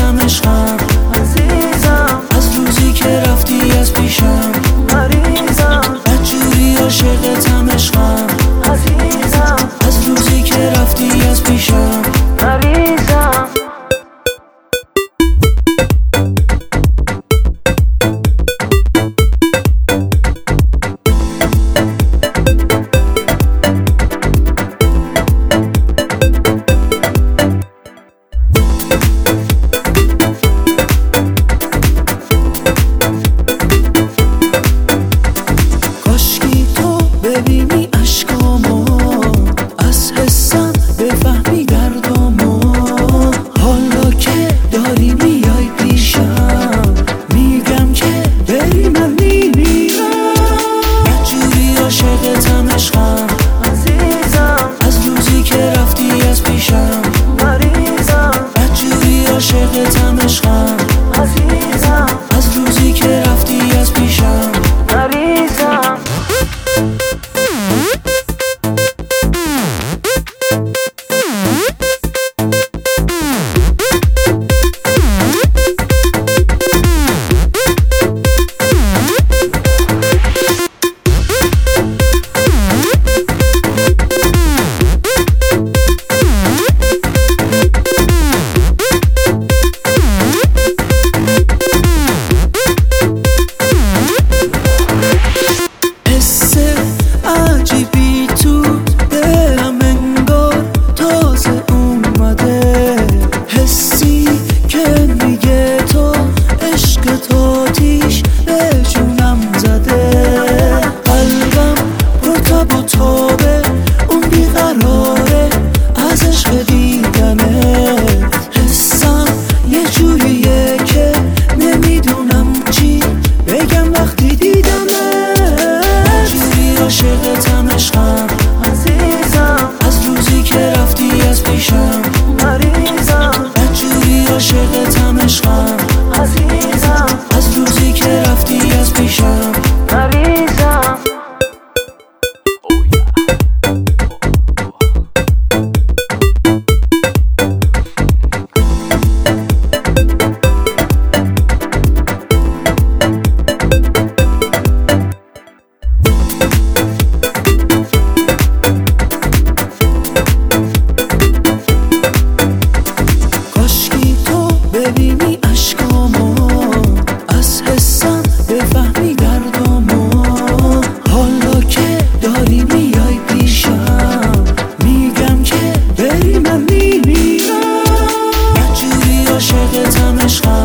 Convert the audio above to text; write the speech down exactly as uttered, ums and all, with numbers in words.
عاشقتم عشقم عزیزم، از روزی که رفتی از پیشم مریضم، بدجوری عاشقتم عشقم عزیزم، از روزی که رفتی از پیشم مریضم. ببینی اشکامو از حسم بفهمی دردامو، حالا که داری میای پیشم میگم که بری من میمیرم، بدجوری عاشقتم عشقم عزیزم، از روزی که رفتی از پیشم مریضم، بدجوری عاشقتم عشقم عزیزم، از روزی که رفتی از پیشم مریضم. عجیبی تو دلم انگار تازه اومده، حسی که میگه تو عشق تو آتیش به جونم زده، قلبم رطب و تابه اون بیقراره از عشق دیدنت، حسم یه جوریه که نمیدونم چی بگم وقتی دیدمت، عاشقتم عشقم عزیزم، از روزی که رفتی از پیشم مریضم، بدجوری عاشقتم عشقم عزیزم، از روزی که رفتی از پیشم مریضم. ببینی اشکامو از حسم بفهمی دردامو، حالا که داری میای پیشم میگم که بری من میمیرم، بدجوری عاشقتم عشقم